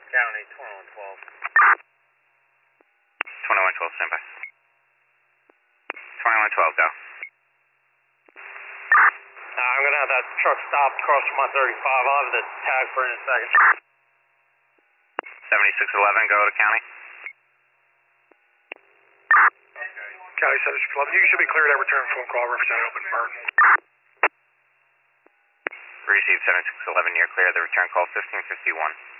County, 2112. 2112, stand by. 2112, go. I'm going to have that truck stopped across from 135. I'll have the tag for in a second. 7611, go to county. County 7611, you should be clear that return phone call representing open burn. Received 7611, you're clear. The return call 1551.